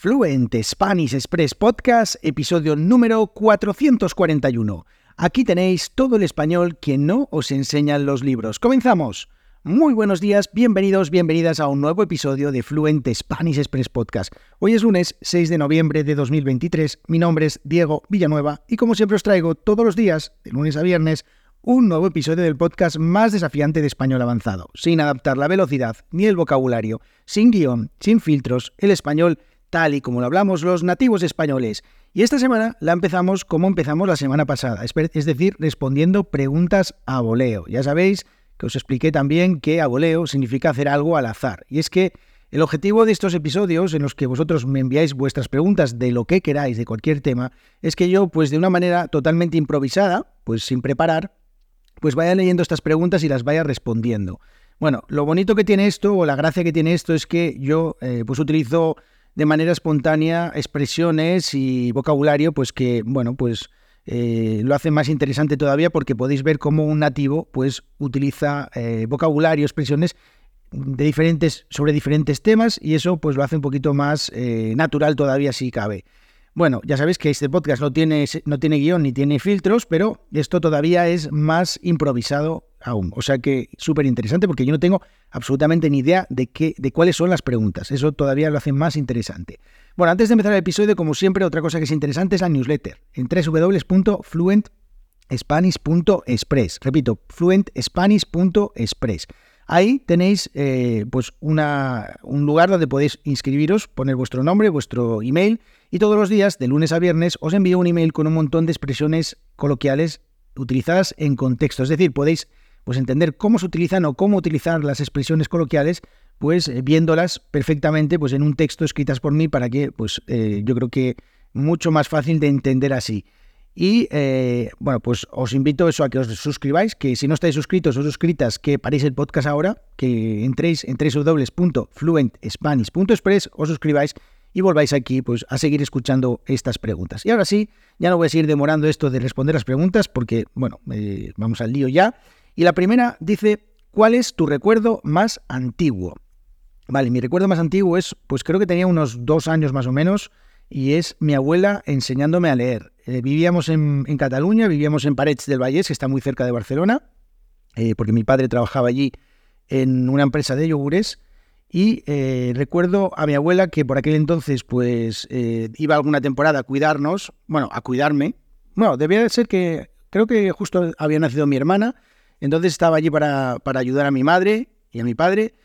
Fluent Spanish Express Podcast, episodio número 441. Aquí tenéis todo el español que no os enseñan los libros. ¡Comenzamos! Muy buenos días, bienvenidos, bienvenidas a un nuevo episodio de Fluent Spanish Express Podcast. Hoy es lunes 6 de noviembre de 2023, mi nombre es Diego Villanueva y como siempre os traigo todos los días, de lunes a viernes, un nuevo episodio del podcast más desafiante de español avanzado, sin adaptar la velocidad ni el vocabulario, sin guión, sin filtros, el español tal y como lo hablamos los nativos españoles. Y esta semana la empezamos como empezamos la semana pasada, es decir, respondiendo preguntas a voleo. Ya sabéis que os expliqué también que a voleo significa hacer algo al azar. Y es que el objetivo de estos episodios en los que vosotros me enviáis vuestras preguntas de lo que queráis, de cualquier tema, es que yo, pues de una manera totalmente improvisada, pues sin preparar, pues vaya leyendo estas preguntas y las vaya respondiendo. Bueno, lo bonito que tiene esto, o la gracia que tiene esto, es que yo pues utilizo de manera espontánea expresiones y vocabulario, pues que, bueno, pues lo hace más interesante todavía porque podéis ver cómo un nativo pues utiliza vocabulario, expresiones sobre diferentes temas y eso pues lo hace un poquito más natural todavía si cabe. Bueno, ya sabéis que este podcast no tiene guión ni tiene filtros, pero esto todavía es más improvisado aún. O sea que súper interesante porque yo no tengo absolutamente ni idea de cuáles son las preguntas. Eso todavía lo hace más interesante. Bueno, antes de empezar el episodio, como siempre, otra cosa que es interesante es la newsletter en www.fluentspanish.express. Repito, fluentspanish.express. Ahí tenéis pues un lugar donde podéis inscribiros, poner vuestro nombre, vuestro email y todos los días, de lunes a viernes, os envío un email con un montón de expresiones coloquiales utilizadas en contexto. Es decir, podéis pues entender cómo se utilizan o cómo utilizar las expresiones coloquiales, pues viéndolas perfectamente pues en un texto escritas por mí para que pues yo creo que mucho más fácil de entender así. Y bueno, pues os invito a que os suscribáis, que si no estáis suscritos o suscritas, que paréis el podcast ahora, que entréis en www.fluentspanish.express, os suscribáis y volváis aquí pues a seguir escuchando estas preguntas. Y ahora sí, ya no voy a seguir demorando esto de responder las preguntas porque, bueno, vamos al lío ya. Y la primera dice, ¿cuál es tu recuerdo más antiguo? Vale, mi recuerdo más antiguo es, pues creo que tenía unos 2 años más o menos, y es mi abuela enseñándome a leer. Vivíamos en Cataluña, vivíamos en Parets del Vallès, que está muy cerca de Barcelona, porque mi padre trabajaba allí en una empresa de yogures, y recuerdo a mi abuela que por aquel entonces pues iba alguna temporada a cuidarnos, bueno, a cuidarme. Bueno, debía de ser que creo que justo había nacido mi hermana, entonces estaba allí para ayudar a mi madre y a mi padre.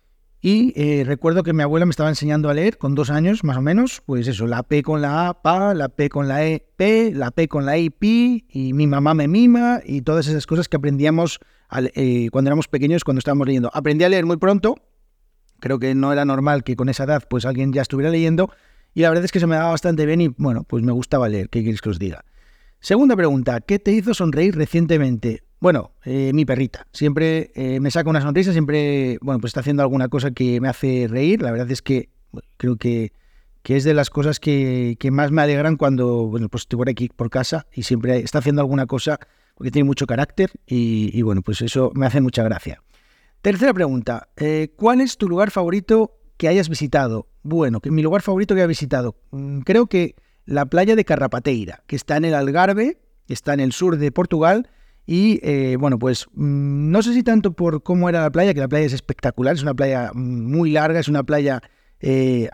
Y recuerdo que mi abuela me estaba enseñando a leer con 2 años más o menos, pues eso, la P con la A, pa, la P con la E, P, la P con la I, pi, y mi mamá me mima, y todas esas cosas que aprendíamos cuando éramos pequeños, cuando estábamos leyendo. Aprendí a leer muy pronto, creo que no era normal que con esa edad pues alguien ya estuviera leyendo, y la verdad es que se me daba bastante bien y bueno, pues me gustaba leer, ¿qué queréis que os diga? Segunda pregunta, ¿qué te hizo sonreír recientemente? Bueno, mi perrita. Siempre me saca una sonrisa, siempre, bueno, pues está haciendo alguna cosa que me hace reír. La verdad es que creo que es de las cosas que más me alegran cuando, bueno, pues estoy por aquí, por casa, y siempre está haciendo alguna cosa porque tiene mucho carácter y bueno, pues eso me hace mucha gracia. Tercera pregunta, ¿cuál es tu lugar favorito que hayas visitado? Bueno, mi lugar favorito que haya visitado, creo que la playa de Carrapateira, que está en el Algarve, está en el sur de Portugal, y bueno, pues no sé si tanto por cómo era la playa, que la playa es espectacular, es una playa muy larga, es una playa que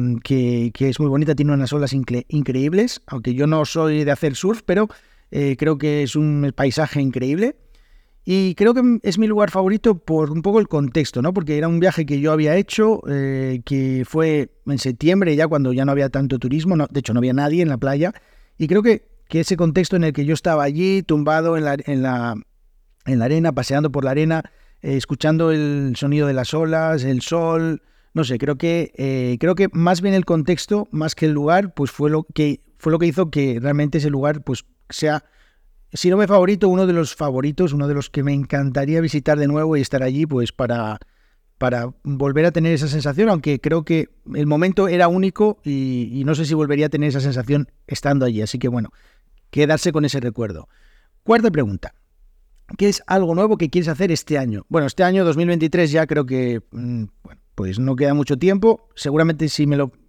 es muy bonita, tiene unas olas increíbles, aunque yo no soy de hacer surf, pero creo que es un paisaje increíble. Y creo que es mi lugar favorito por un poco el contexto, ¿no? Porque era un viaje que yo había hecho, que fue en septiembre, ya cuando ya no había tanto turismo, de hecho no había nadie en la playa, y creo que ese contexto en el que yo estaba allí, tumbado en la arena, paseando por la arena, escuchando el sonido de las olas, el sol, no sé, creo que más bien el contexto, más que el lugar, pues fue lo que hizo que realmente ese lugar pues sea, si no mi favorito, uno de los favoritos, uno de los que me encantaría visitar de nuevo y estar allí pues para volver a tener esa sensación, aunque creo que el momento era único y no sé si volvería a tener esa sensación estando allí, así que bueno, quedarse con ese recuerdo. Cuarta pregunta, ¿qué es algo nuevo que quieres hacer este año? Bueno, este año 2023 ya creo que, bueno, pues no queda mucho tiempo, seguramente si me lo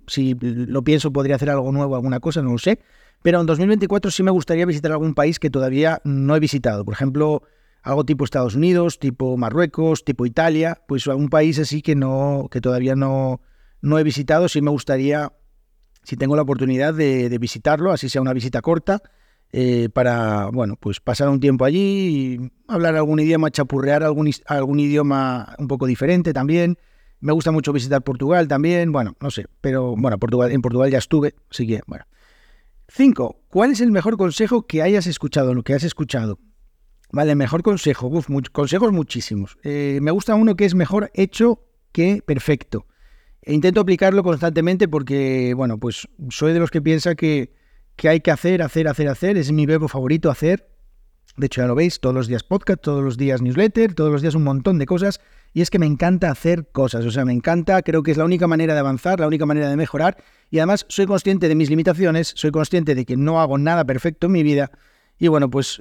si lo pienso podría hacer algo nuevo, alguna cosa, no lo sé. Pero en 2024 sí me gustaría visitar algún país que todavía no he visitado. Por ejemplo, algo tipo Estados Unidos, tipo Marruecos, tipo Italia. Pues algún país así que todavía no he visitado. Sí me gustaría, si tengo la oportunidad de visitarlo, así sea una visita corta, para, bueno, pues pasar un tiempo allí y hablar algún idioma, chapurrear algún idioma un poco diferente también. Me gusta mucho visitar Portugal también, bueno, no sé, pero bueno, en Portugal ya estuve, así que, bueno. 5. ¿Cuál es el mejor consejo que hayas escuchado, lo que has escuchado? Vale, el mejor consejo, consejos muchísimos. Me gusta uno que es mejor hecho que perfecto. Intento aplicarlo constantemente porque, bueno, pues soy de los que piensa que hay que hacer, es mi verbo favorito, hacer. De hecho, ya lo veis, todos los días podcast, todos los días newsletter, todos los días un montón de cosas. Y es que me encanta hacer cosas, o sea, me encanta, creo que es la única manera de avanzar, la única manera de mejorar. Y además soy consciente de mis limitaciones, soy consciente de que no hago nada perfecto en mi vida. Y bueno, pues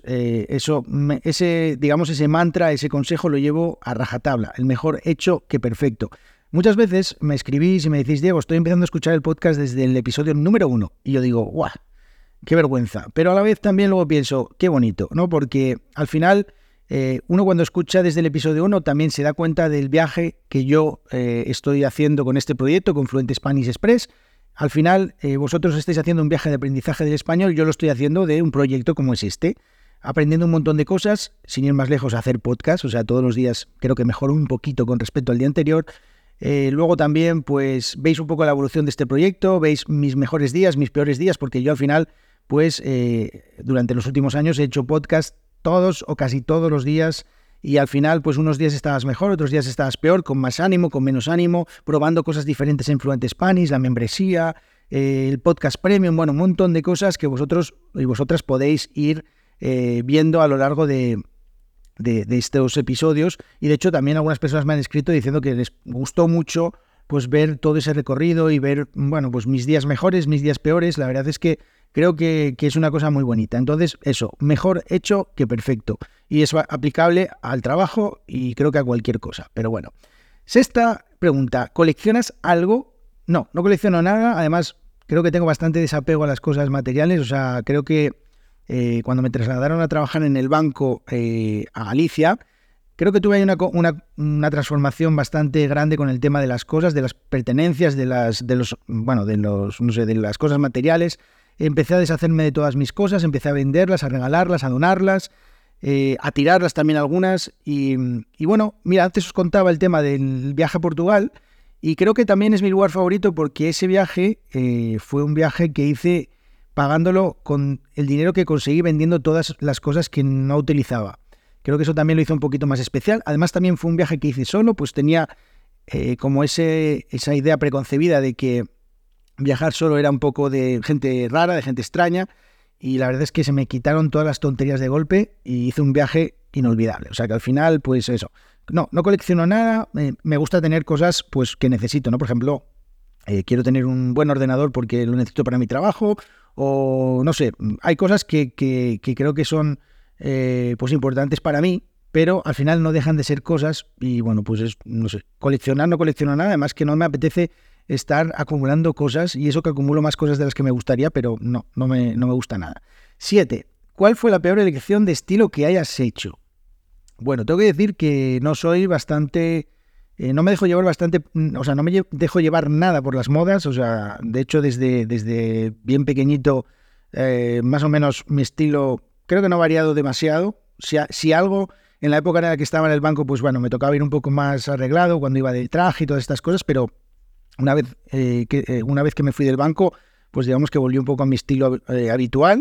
ese mantra, ese consejo lo llevo a rajatabla, el mejor hecho que perfecto. Muchas veces me escribís y me decís, Diego, estoy empezando a escuchar el podcast desde el episodio número 1. Y yo digo, ¡guau! ¡Qué vergüenza! Pero a la vez también luego pienso, qué bonito, ¿no? Porque al final uno cuando escucha desde el episodio 1 también se da cuenta del viaje que yo estoy haciendo con este proyecto, con Fluent Spanish Express. Al final vosotros estáis haciendo un viaje de aprendizaje del español, yo lo estoy haciendo de un proyecto como es este, aprendiendo un montón de cosas, sin ir más lejos a hacer podcast, o sea, todos los días creo que mejoro un poquito con respecto al día anterior. Luego también pues veis un poco la evolución de este proyecto, veis mis mejores días, mis peores días, porque yo al final pues durante los últimos años he hecho podcast todos o casi todos los días y al final pues unos días estabas mejor, otros días estabas peor, con más ánimo, con menos ánimo, probando cosas diferentes en Fluent Spanish, la membresía, el podcast premium, bueno, un montón de cosas que vosotros y vosotras podéis ir viendo a lo largo de estos episodios. Y de hecho también algunas personas me han escrito diciendo que les gustó mucho pues ver todo ese recorrido y ver, bueno, pues mis días mejores, mis días peores. La verdad es que creo que es una cosa muy bonita. Entonces, eso, mejor hecho que perfecto. Y es aplicable al trabajo y creo que a cualquier cosa. Pero bueno. 6ª pregunta. ¿Coleccionas algo? No colecciono nada. Además, creo que tengo bastante desapego a las cosas materiales. O sea, creo que cuando me trasladaron a trabajar en el banco a Galicia, creo que tuve ahí una transformación bastante grande con el tema de las cosas, de las pertenencias, de las cosas materiales. Empecé a deshacerme de todas mis cosas, empecé a venderlas, a regalarlas, a donarlas, a tirarlas también algunas. Y bueno, mira, antes os contaba el tema del viaje a Portugal y creo que también es mi lugar favorito porque ese viaje fue un viaje que hice pagándolo con el dinero que conseguí vendiendo todas las cosas que no utilizaba. Creo que eso también lo hizo un poquito más especial. Además también fue un viaje que hice solo, pues tenía como esa idea preconcebida de que viajar solo era un poco de gente rara, de gente extraña, y la verdad es que se me quitaron todas las tonterías de golpe y hice un viaje inolvidable. O sea que al final, pues eso, no colecciono nada, me gusta tener cosas pues que necesito, ¿no? Por ejemplo, quiero tener un buen ordenador porque lo necesito para mi trabajo, o no sé, hay cosas que creo que son pues importantes para mí, pero al final no dejan de ser cosas y bueno, pues no sé, no colecciono nada, además que no me apetece estar acumulando cosas y eso que acumulo más cosas de las que me gustaría, pero no me gusta nada. 7. ¿Cuál fue la peor elección de estilo que hayas hecho? Bueno, tengo que decir que no soy bastante... no me dejo llevar bastante... O sea, no me dejo llevar nada por las modas. O sea, de hecho, desde bien pequeñito, más o menos mi estilo creo que no ha variado demasiado. Si algo... En la época en la que estaba en el banco, pues bueno, me tocaba ir un poco más arreglado cuando iba de traje y todas estas cosas, pero una vez que me fui del banco, pues digamos que volví un poco a mi estilo habitual.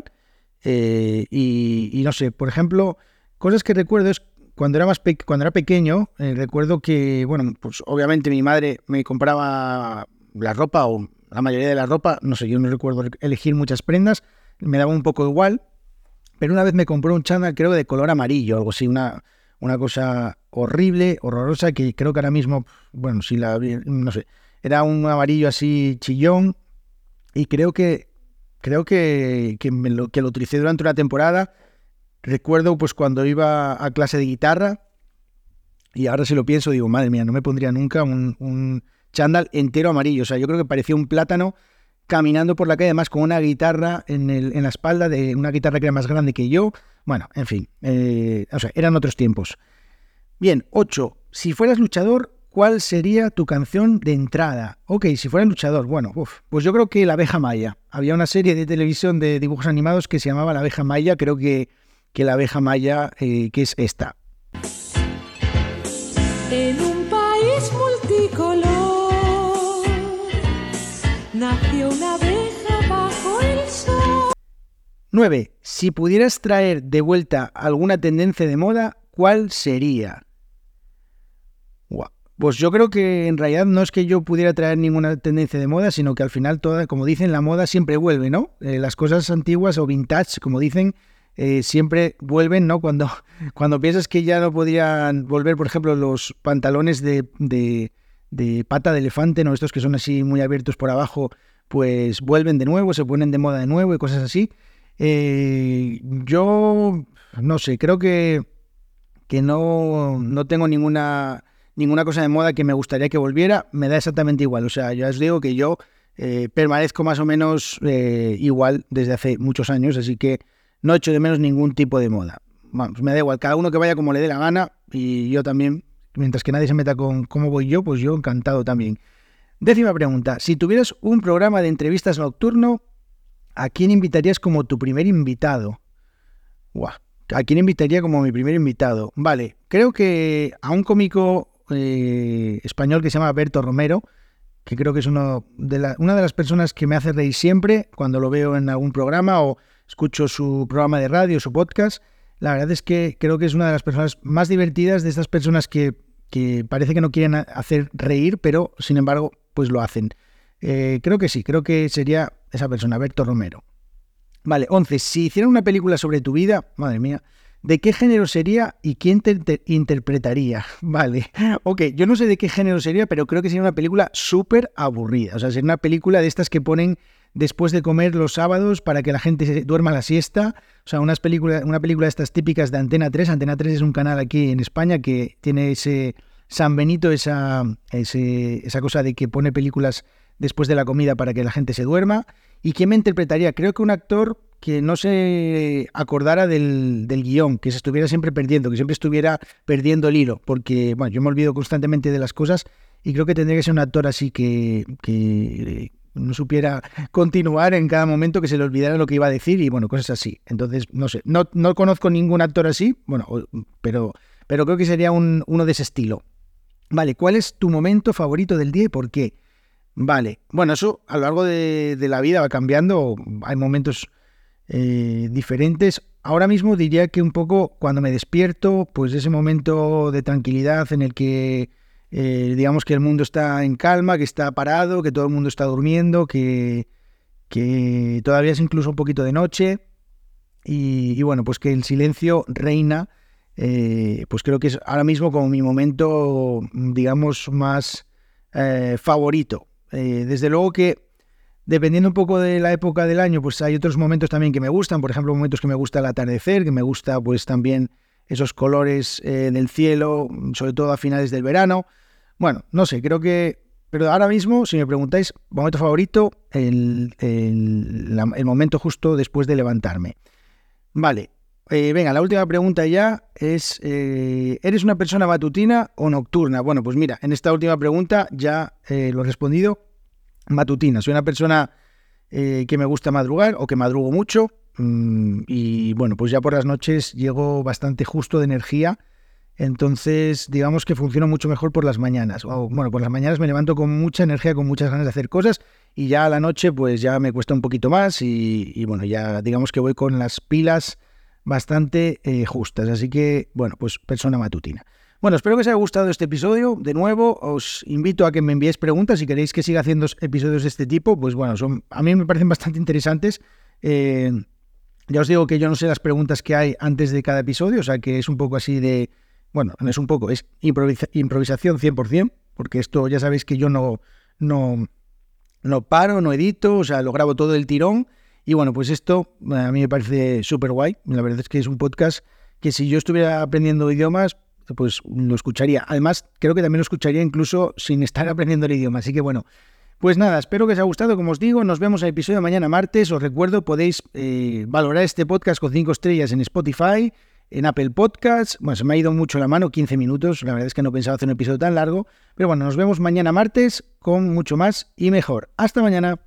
Y no sé, por ejemplo, cosas que recuerdo es cuando era pequeño, recuerdo que, bueno, pues obviamente mi madre me compraba la ropa o la mayoría de la ropa, no sé, yo no recuerdo elegir muchas prendas, me daba un poco igual, pero una vez me compró un chándal, creo, de color amarillo, algo así, una cosa horrible, horrorosa, que creo que ahora mismo, bueno, si no sé, era un amarillo así chillón y creo que lo utilicé durante una temporada. Recuerdo pues cuando iba a clase de guitarra y ahora si lo pienso digo, madre mía, no me pondría nunca un chándal entero amarillo. O sea, yo creo que parecía un plátano caminando por la calle, además con una guitarra en la espalda, de una guitarra que era más grande que yo. Bueno, en fin, o sea, eran otros tiempos. Bien, 8. Si fueras luchador, ¿cuál sería tu canción de entrada? Ok, si fueras luchador, bueno, pues yo creo que La Abeja Maya. Había una serie de televisión de dibujos animados que se llamaba La Abeja Maya, creo que La Abeja Maya, que es esta. En un país multicolor nació una abeja bajo el sol. 9. Si pudieras traer de vuelta alguna tendencia de moda, ¿cuál sería? Wow. Pues yo creo que en realidad no es que yo pudiera traer ninguna tendencia de moda, sino que al final toda, como dicen, la moda siempre vuelve, ¿no? Las cosas antiguas o vintage, como dicen, siempre vuelven, ¿no? Cuando piensas que ya no podrían volver, por ejemplo, los pantalones de pata de elefante, ¿no? Estos que son así muy abiertos por abajo, pues vuelven de nuevo, se ponen de moda de nuevo y cosas así. Yo no sé, creo que no tengo ninguna cosa de moda que me gustaría que volviera, me da exactamente igual. O sea, yo os digo que yo permanezco más o menos igual desde hace muchos años, así que no echo de menos ningún tipo de moda. Vamos, me da igual, cada uno que vaya como le dé la gana y yo también, mientras que nadie se meta con cómo voy yo, pues yo encantado también. 10ª pregunta, si tuvieras un programa de entrevistas nocturno, ¿a quién invitarías como tu primer invitado? ¡Guau! ¿A quién invitaría como mi primer invitado? Vale, creo que a un cómico español que se llama Berto Romero, que creo que es una de las personas que me hace reír siempre cuando lo veo en algún programa o escucho su programa de radio, su podcast. La verdad es que creo que es una de las personas más divertidas, de estas personas que parece que no quieren hacer reír, pero sin embargo pues lo hacen. Creo que sí, creo que sería esa persona, Berto Romero. Vale, 11. Si hicieran una película sobre tu vida, madre mía, ¿de qué género sería y quién te interpretaría? Vale, ok, yo no sé de qué género sería, pero creo que sería una película súper aburrida. O sea, sería una película de estas que ponen después de comer los sábados para que la gente se duerma la siesta. O sea, una película de estas típicas de Antena 3. Antena 3 es un canal aquí en España que tiene ese San Benito, esa cosa de que pone películas después de la comida para que la gente se duerma. ¿Y quién me interpretaría? Creo que un actor que no se acordara del guión, que se estuviera siempre perdiendo, que siempre estuviera perdiendo el hilo, porque bueno, yo me olvido constantemente de las cosas y creo que tendría que ser un actor así que no supiera continuar en cada momento, que se le olvidara lo que iba a decir y bueno, cosas así. Entonces, no sé, no conozco ningún actor así, bueno, pero creo que sería uno de ese estilo. Vale, ¿cuál es tu momento favorito del día y por qué? Vale, bueno, eso a lo largo de la vida va cambiando, hay momentos diferentes. Ahora mismo diría que un poco cuando me despierto, pues ese momento de tranquilidad en el que digamos que el mundo está en calma, que está parado, que todo el mundo está durmiendo, que todavía es incluso un poquito de noche y bueno, pues que el silencio reina, pues creo que es ahora mismo como mi momento, digamos, más favorito. Desde luego que dependiendo un poco de la época del año, pues hay otros momentos también que me gustan, por ejemplo, momentos que me gusta el atardecer, que me gusta pues también esos colores del cielo, sobre todo a finales del verano. Bueno, no sé, creo que... Pero ahora mismo, si me preguntáis, momento favorito, el momento justo después de levantarme. Vale, venga, la última pregunta ya es, ¿eres una persona matutina o nocturna? Bueno, pues mira, en esta última pregunta ya lo he respondido. Matutina, soy una persona que me gusta madrugar o que madrugo mucho y bueno, pues ya por las noches llego bastante justo de energía, entonces digamos que funciono mucho mejor por las mañanas. Bueno, por las mañanas me levanto con mucha energía, con muchas ganas de hacer cosas y ya a la noche pues ya me cuesta un poquito más y bueno, ya digamos que voy con las pilas bastante justas, así que bueno, pues persona matutina. Bueno, espero que os haya gustado este episodio. De nuevo, os invito a que me enviéis preguntas. Si queréis que siga haciendo episodios de este tipo, pues bueno, a mí me parecen bastante interesantes. Ya os digo que yo no sé las preguntas que hay antes de cada episodio, o sea que es un poco así de... Bueno, no es un poco, es improvisación 100%, porque esto ya sabéis que yo no paro, no edito, o sea, lo grabo todo del tirón. Y bueno, pues esto a mí me parece súper guay. La verdad es que es un podcast que si yo estuviera aprendiendo idiomas, pues lo escucharía. Además, creo que también lo escucharía incluso sin estar aprendiendo el idioma. Así que bueno, pues nada, espero que os haya gustado. Como os digo, nos vemos en el episodio de mañana martes. Os recuerdo, podéis valorar este podcast con 5 estrellas en Spotify, en Apple Podcasts. Bueno, se me ha ido mucho la mano, 15 minutos. La verdad es que no pensaba hacer un episodio tan largo. Pero bueno, nos vemos mañana martes con mucho más y mejor. Hasta mañana.